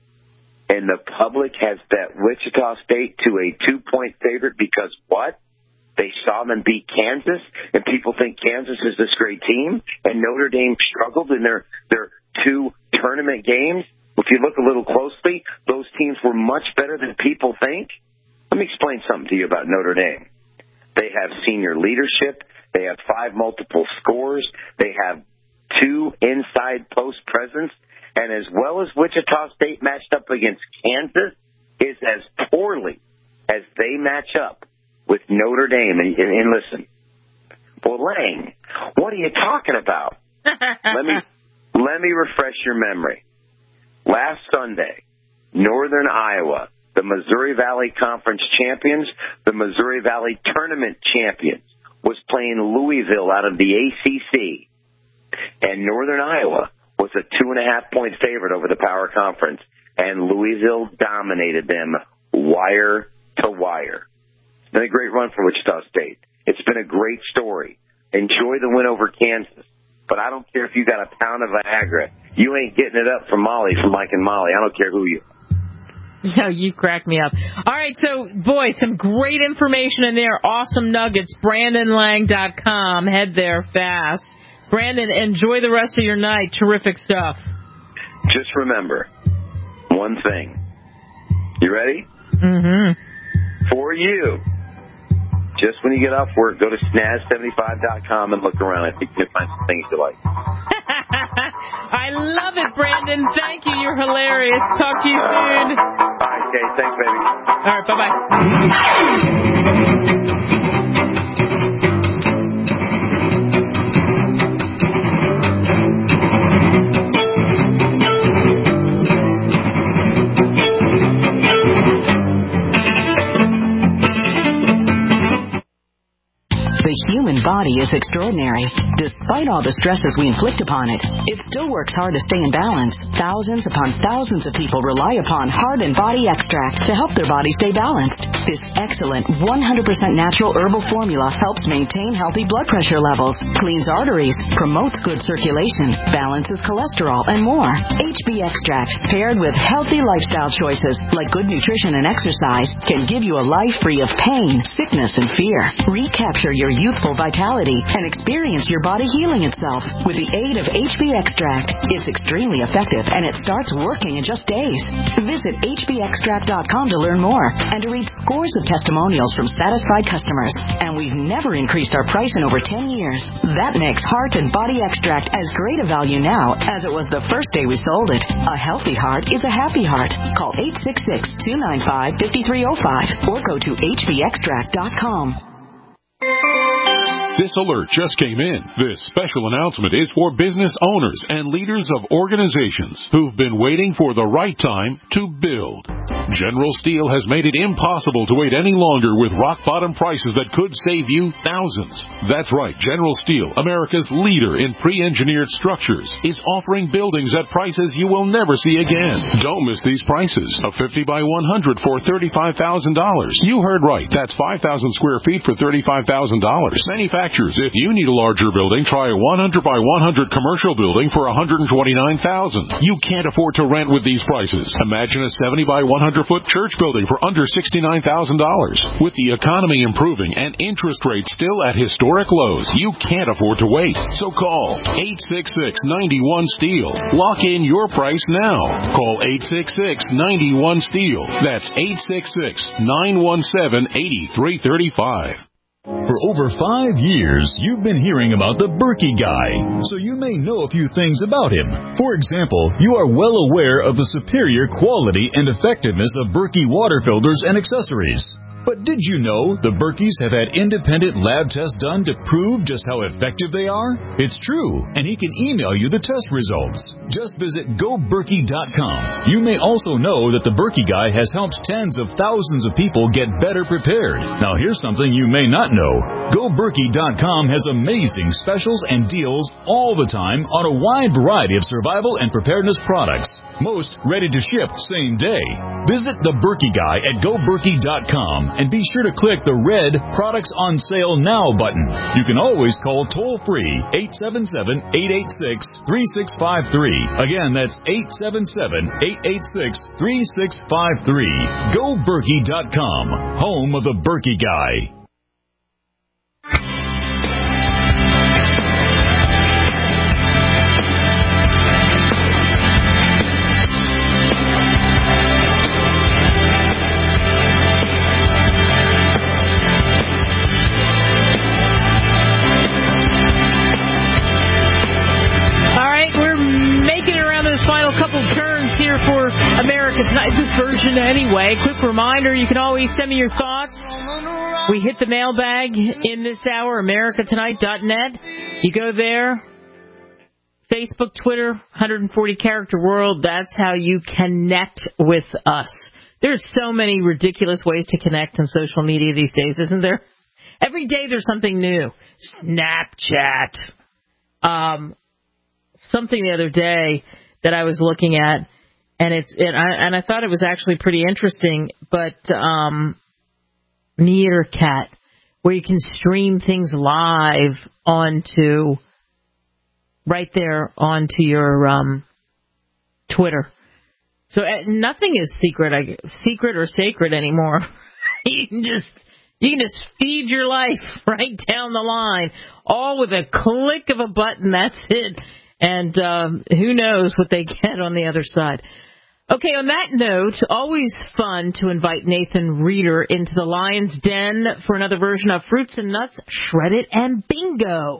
Speaker 12: And the public has bet Wichita State to a two-point favorite because what? They saw them beat Kansas, and people think Kansas is this great team, and Notre Dame struggled in their, their two tournament games. If you look a little closely, those teams were much better than people think. Let me explain something to you about Notre Dame. They have senior leadership. They have five multiple scores. They have two inside post presence. And as well as Wichita State matched up against Kansas, is as poorly as they match up with Notre Dame. And, and, and listen, well, Lang, what are you talking about? let me let me refresh your memory. Last Sunday, Northern Iowa, the Missouri Valley Conference champions, the Missouri Valley Tournament champions, was playing Louisville out of the A C C. And Northern Iowa was a two and a half point favorite over the Power Conference. And Louisville dominated them wire to wire. It's been a great run for Wichita State. It's been a great story. Enjoy the win over Kansas. But I don't care if you got a pound of Viagra. You ain't getting it up from Molly, from Mike and Molly. I don't care who you are.
Speaker 2: No, you crack me up. All right, so, boy, some great information in there. Awesome nuggets. Brandon Lang dot com. Head there fast. Brandon, enjoy the rest of your night. Terrific stuff.
Speaker 12: Just remember one thing. You ready?
Speaker 2: Mm-hmm.
Speaker 12: For you, just when you get off work, go to snaz seventy-five dot com and look around. I think you'll find some things you like.
Speaker 2: I love it, Brandon. Thank you. You're hilarious. Talk to you soon.
Speaker 12: All right, okay. Thanks, baby.
Speaker 2: All right, bye-bye.
Speaker 13: The human body is extraordinary. Despite all the stresses we inflict upon it, it still works hard to stay in balance. Thousands upon thousands of people rely upon Heart and Body Extract to help their body stay balanced. This excellent one hundred percent natural herbal formula helps maintain healthy blood pressure levels, cleans arteries, promotes good circulation, balances cholesterol, and more. H B Extract, paired with healthy lifestyle choices like good nutrition and exercise, can give you a life free of pain, sickness, and fear. Recapture your youthful vitality and experience your body healing itself with the aid of H B Extract. It's extremely effective and it starts working in just days. Visit H B extract dot com to learn more and to read scores of testimonials from satisfied customers. And we've never increased our price in over ten years. That makes Heart and Body Extract as great a value now as it was the first day we sold it. A healthy heart is a happy heart. Call eight six six, two nine five, five three zero five or go to H B extract dot com.
Speaker 14: This alert just came in. This special announcement is for business owners and leaders of organizations who've been waiting for the right time to build. General Steel has made it impossible to wait any longer with rock-bottom prices that could save you thousands. That's right, General Steel, America's leader in pre-engineered structures, is offering buildings at prices you will never see again. Don't miss these prices. A fifty by one hundred for thirty-five thousand dollars. You heard right. That's five thousand square feet for thirty-five thousand dollars. Manufacturers, if you need a larger building, try a one hundred by one hundred commercial building for one hundred twenty-nine thousand dollars. You can't afford to rent with these prices. Imagine a seventy by one hundred foot church building for under sixty-nine thousand dollars. With the economy improving and interest rates still at historic lows, you can't afford to wait. So call eight six six, nine one, STEEL. Lock in your price now. Call eight six six, nine one, STEEL. That's eight six six, nine one seven, eight three three five.
Speaker 15: For over five years, you've been hearing about the Berkey Guy, so you may know a few things about him. For example, you are well aware of the superior quality and effectiveness of Berkey water filters and accessories. But did you know the Berkeys have had independent lab tests done to prove just how effective they are? It's true, and he can email you the test results. Just visit go berkey dot com. You may also know that the Berkey Guy has helped tens of thousands of people get better prepared. Now here's something you may not know. go berkey dot com has amazing specials and deals all the time on a wide variety of survival and preparedness products. Most ready to ship same day. Visit the Berkey Guy at go berkey dot com and be sure to click the red Products on Sale Now button. You can always call toll-free eight seven seven, eight eight six, three six five three. Again, that's eight seven seven, eight eight six, three six five three. go berkey dot com, home of the Berkey Guy.
Speaker 2: Tonight, this version anyway. Quick reminder, you can always send me your thoughts. We hit the mailbag in this hour, america tonight dot net. You go there, Facebook, Twitter, one hundred forty character world. That's how you connect with us. There's so many ridiculous ways to connect on social media these days, isn't there? Every day there's something new. Snapchat. Um, something the other day that I was looking at, and it's and I, and I thought it was actually pretty interesting, but um, Meerkat, where you can stream things live onto right there onto your um, Twitter. So uh, nothing is secret, I, secret or sacred anymore. You can just you can just feed your life right down the line, all with a click of a button. That's it. And um, who knows what they get on the other side. Okay, on that note, always fun to invite Nathan Reeder into the Lion's Den for another version of Fruits and Nuts, Shred It and Bingo.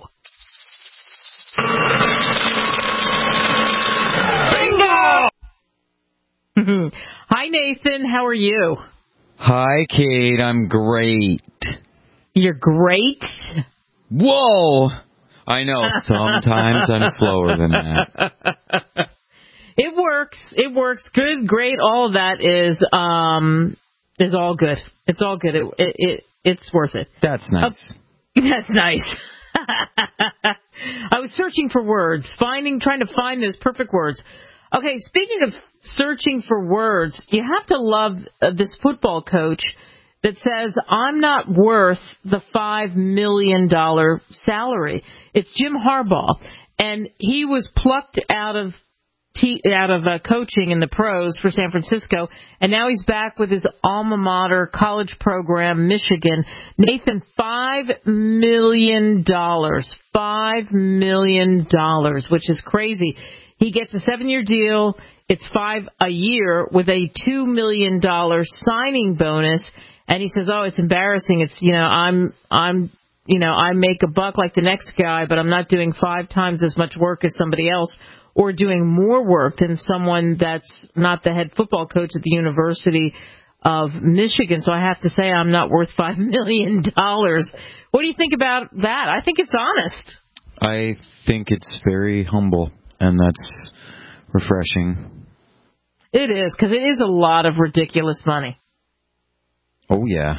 Speaker 2: Bingo! Hi, Nathan. How are you?
Speaker 16: Hi, Kate. I'm great.
Speaker 2: You're great?
Speaker 16: Whoa! I know, sometimes I'm slower than that.
Speaker 2: It works. It works. Good, great. All of that is um is all good. It's all good. It, it, it it's worth it.
Speaker 16: That's nice.
Speaker 2: That's nice. I was searching for words, finding, trying to find those perfect words. Okay, speaking of searching for words, you have to love uh, this football coach that says, I'm not worth the five million dollars salary. It's Jim Harbaugh, and he was plucked out of T- out of uh, coaching in the pros for San Francisco, and now he's back with his alma mater college program, Michigan. Nathan, five million dollars. five million dollars, which is crazy. He gets a seven-year deal. It's five a year with a two million dollars signing bonus. And he says, oh, it's embarrassing. It's, you know, I'm, I'm, you know, I make a buck like the next guy, but I'm not doing five times as much work as somebody else, or doing more work than someone that's not the head football coach at the University of Michigan. So I have to say I'm not worth five million dollars. What do you think about that? I think it's honest.
Speaker 16: I think it's very humble, and that's refreshing.
Speaker 2: It is, because it is a lot of ridiculous money.
Speaker 16: Oh, yeah.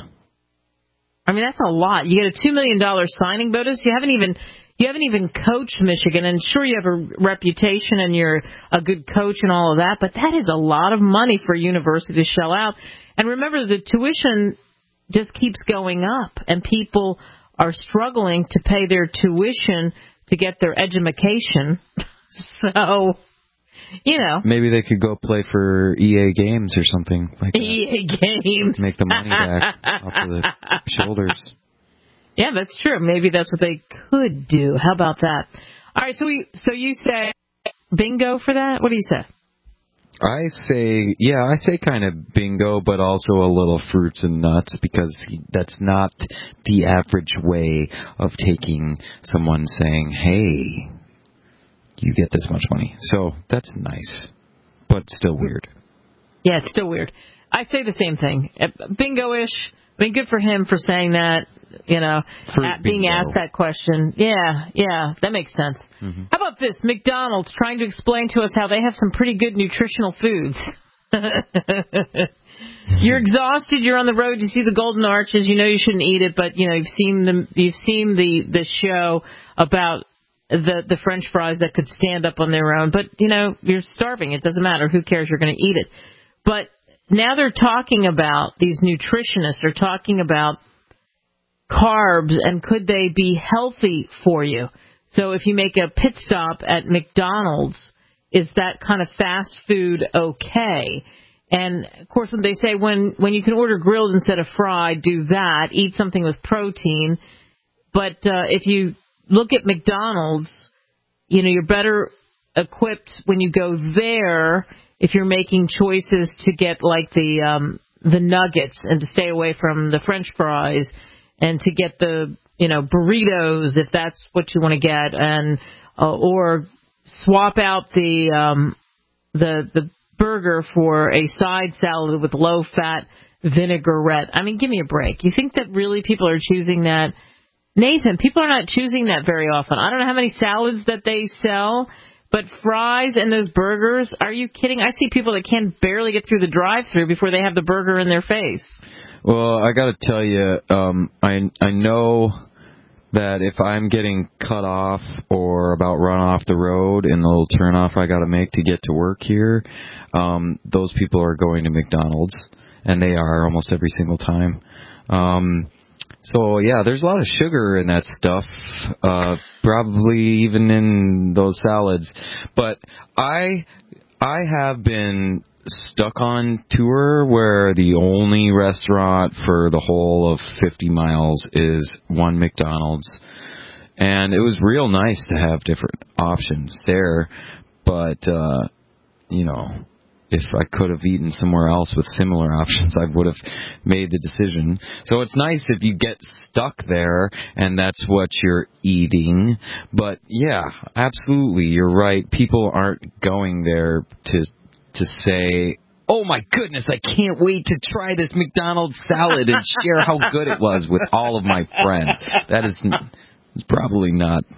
Speaker 2: I mean, that's a lot. You get a two million dollars signing bonus. You haven't even... You haven't even coached Michigan, and sure, you have a reputation and you're a good coach and all of that, but that is a lot of money for a university to shell out. And remember, the tuition just keeps going up, and people are struggling to pay their tuition to get their education. So, you know.
Speaker 16: Maybe they could go play for E A games or something like that.
Speaker 2: E A games.
Speaker 16: Make the money back off of the shoulders.
Speaker 2: Yeah, that's true. Maybe that's what they could do. How about that? All right, so we, so you say bingo for that? What do you say?
Speaker 16: I say, yeah, I say kind of bingo, but also a little fruits and nuts, because that's not the average way of taking someone saying, hey, you get this much money. So that's nice, but still weird.
Speaker 2: Yeah, it's still weird. I say the same thing. Bingo-ish. I mean, good for him for saying that, you know, at being
Speaker 16: bingo.
Speaker 2: asked that question. Yeah, yeah, that makes sense.
Speaker 16: Mm-hmm.
Speaker 2: How about this? McDonald's trying to explain to us how they have some pretty good nutritional foods. You're exhausted, you're on the road, you see the Golden Arches, you know you shouldn't eat it, but, you know, you've seen the, you've seen the, the show about the, the French fries that could stand up on their own. But, you know, you're starving. It doesn't matter. Who cares? You're going to eat it. But now they're talking about, these nutritionists are talking about carbs and could they be healthy for you. So if you make a pit stop at McDonald's, is that kind of fast food okay? And, of course, when they say when, when you can order grilled instead of fried, do that. Eat something with protein. But uh, if you look at McDonald's, you know, you're better equipped when you go there if you're making choices to get like the um, the nuggets and to stay away from the French fries and to get the, you know, burritos if that's what you want to get, and uh, or swap out the um, the the burger for a side salad with low fat vinaigrette. I mean, give me a break. You think that really people are choosing that? Nathan, people are not choosing that very often. I don't know how many salads that they sell, but fries and those burgers, are you kidding? I see people that can barely get through the drive-thru before they have the burger in their face.
Speaker 16: Well, I got to tell you, um, I I know that if I'm getting cut off or about run off the road in the little turnoff I got to make to get to work here, um, those people are going to McDonald's, and they are almost every single time. Um, so, yeah, there's a lot of sugar in that stuff, uh, probably even in those salads. But I I have been stuck on tour where the only restaurant for the whole of fifty miles is one McDonald's. And it was real nice to have different options there. But, uh, you know, if I could have eaten somewhere else with similar options, I would have made the decision. So it's nice if you get stuck there and that's what you're eating. But, yeah, absolutely, you're right. People aren't going there to to say, oh, my goodness, I can't wait to try this McDonald's salad and share how good it was with all of my friends. That is it's probably not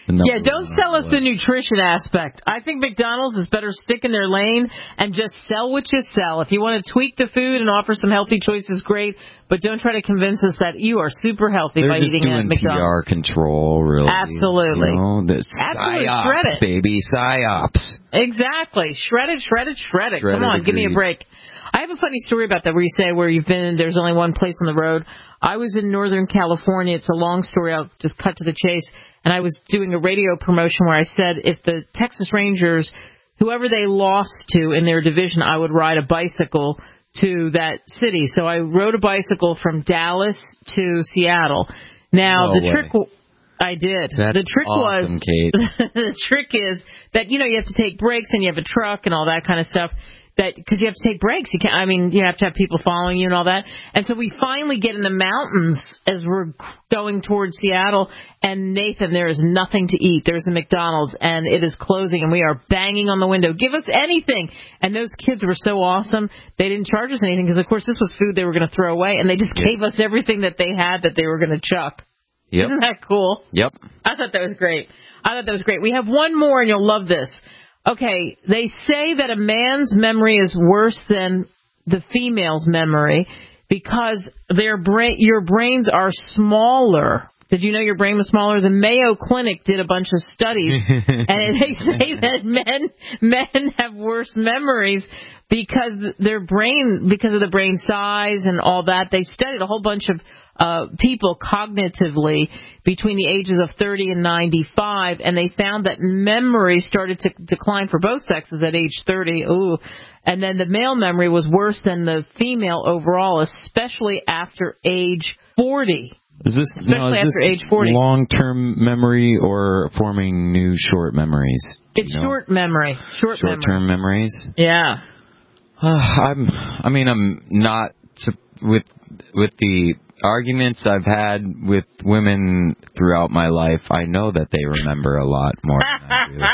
Speaker 2: Yeah, don't sell us the nutrition aspect. I think McDonald's is better stick in their lane and just sell what you sell. If you want to tweak the food and offer some healthy choices, great. But don't try to convince us that you are super healthy
Speaker 16: They're
Speaker 2: by
Speaker 16: just
Speaker 2: eating
Speaker 16: doing
Speaker 2: at McDonald's.
Speaker 16: P R control, really.
Speaker 2: Absolutely.
Speaker 16: You know, the
Speaker 2: Absolutely.
Speaker 16: psyops,
Speaker 2: Shred it.
Speaker 16: baby, psyops.
Speaker 2: Exactly. Shred it, shred it, shred it.
Speaker 16: Shred
Speaker 2: Come
Speaker 16: it,
Speaker 2: on, give me a
Speaker 16: agreed.
Speaker 2: break. I have a funny story about that where you say where you've been, there's only one place on the road. I was in Northern California. It's a long story. I'll just cut to the chase. And I was doing a radio promotion where I said if the Texas Rangers, whoever they lost to in their division, I would ride a bicycle to that city. So I rode a bicycle from Dallas to Seattle. Now,
Speaker 16: No
Speaker 2: the
Speaker 16: way.
Speaker 2: trick... W- I did.
Speaker 16: That's
Speaker 2: the trick
Speaker 16: awesome,
Speaker 2: was...
Speaker 16: Kate.
Speaker 2: the trick is that, you know, you have to take breaks and you have a truck and all that kind of stuff. That because you have to take breaks, you can't. I mean, you have to have people following you and all that. And so we finally get in the mountains as we're going towards Seattle. And Nathan, there is nothing to eat. There's a McDonald's and it is closing, and we are banging on the window. Give us anything. And those kids were so awesome. They didn't charge us anything because, of course, this was food they were going to throw away, and they just
Speaker 16: Yep.
Speaker 2: gave us everything that they had that they were going to chuck.
Speaker 16: Yep.
Speaker 2: Isn't that cool?
Speaker 16: Yep.
Speaker 2: I thought that was great. I thought that was great. We have one more, and you'll love this. Okay, they say that a man's memory is worse than the female's memory because their brain, your brains are smaller. Did you know your brain was smaller? The Mayo Clinic did a bunch of studies, and they say that men men have worse memories because their brain, because of the brain size and all that. They studied a whole bunch of uh, people cognitively between the ages of thirty and ninety-five, and they found that memory started to decline for both sexes at age thirty. Ooh. And then the male memory was worse than the female overall, especially after age forty.
Speaker 16: Is this,
Speaker 2: Especially
Speaker 16: now, is
Speaker 2: after
Speaker 16: this
Speaker 2: age forty.
Speaker 16: long-term memory or forming new short memories?
Speaker 2: It's
Speaker 16: you know?
Speaker 2: short memory. Short
Speaker 16: Short-term
Speaker 2: memory.
Speaker 16: memories?
Speaker 2: Yeah.
Speaker 16: Uh, I'm. I mean, I'm not to, with with the arguments I've had with women throughout my life. I know that they remember a lot more than I do.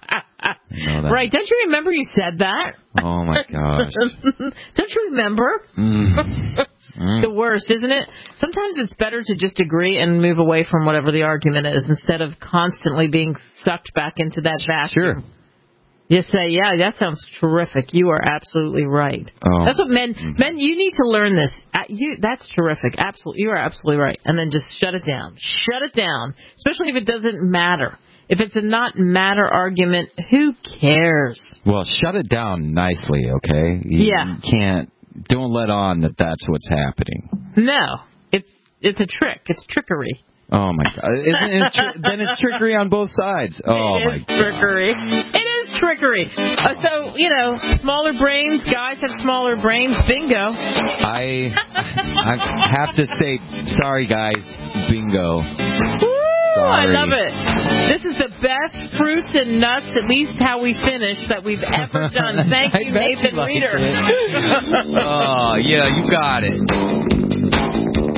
Speaker 16: I know that.
Speaker 2: Right. Don't you remember you said that?
Speaker 16: Oh my gosh.
Speaker 2: Don't you remember?
Speaker 16: Mm. Mm.
Speaker 2: The worst, isn't it? Sometimes it's better to just agree and move away from whatever the argument is instead of constantly being sucked back into that vacuum.
Speaker 16: Sure.
Speaker 2: Just say, yeah, that sounds terrific. You are absolutely right.
Speaker 16: Oh.
Speaker 2: That's what men,
Speaker 16: Mm-hmm.
Speaker 2: men, you need to learn this. Uh, You, that's terrific. Absolutely. You are absolutely right. And then just shut it down. Shut it down. Especially if it doesn't matter. If it's a not matter argument, who cares?
Speaker 16: Well, shut it down nicely, okay? You
Speaker 2: Yeah.
Speaker 16: can't. Don't let on that that's what's happening.
Speaker 2: No. It's, it's a trick. It's trickery.
Speaker 16: Oh my God! Isn't it tri- then it's trickery on both sides. Oh
Speaker 2: it
Speaker 16: my
Speaker 2: is trickery. It is trickery. Uh, so, you know, smaller brains, guys have smaller brains. Bingo.
Speaker 16: I I have to say, sorry guys, bingo.
Speaker 2: Woo,
Speaker 16: Sorry.
Speaker 2: I love it. This is the best fruits and nuts, at least how we finish, that we've ever done. Thank
Speaker 16: I
Speaker 2: you,
Speaker 16: bet
Speaker 2: Nathan
Speaker 16: you liked
Speaker 2: Reeder.
Speaker 16: it. Oh yeah, you got it.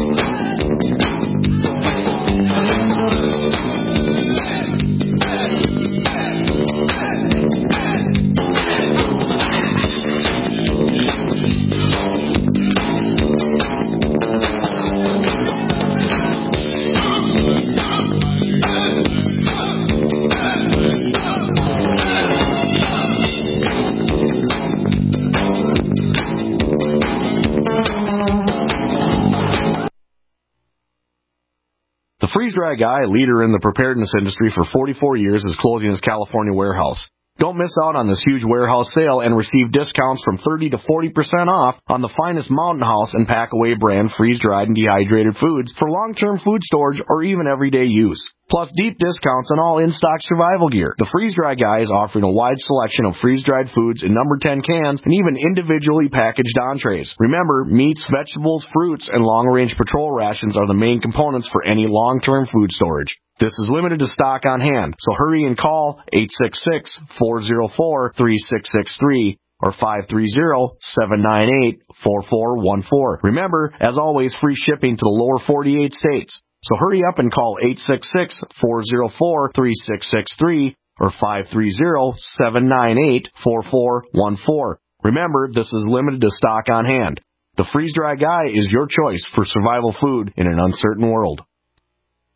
Speaker 17: The freeze-dry guy, leader in the preparedness industry for forty-four years, is closing his California warehouse. Don't miss out on this huge warehouse sale and receive discounts from thirty to forty percent off on the finest Mountain House and Packaway brand freeze-dried and dehydrated foods for long-term food storage or even everyday use. Plus deep discounts on all in-stock survival gear. The Freeze-Dry Guy is offering a wide selection of freeze-dried foods in number ten cans and even individually packaged entrees. Remember, meats, vegetables, fruits, and long-range patrol rations are the main components for any long-term food storage. This is limited to stock on hand, so hurry and call eight six six, four zero four, three six six three or five three zero, seven nine eight, four four one four. Remember, as always, free shipping to the lower forty-eight states. So hurry up and call eight six six, four zero four, three six six three or five three zero, seven nine eight, four four one four. Remember, this is limited to stock on hand. The Freeze-Dry Guy is your choice for survival food in an uncertain world.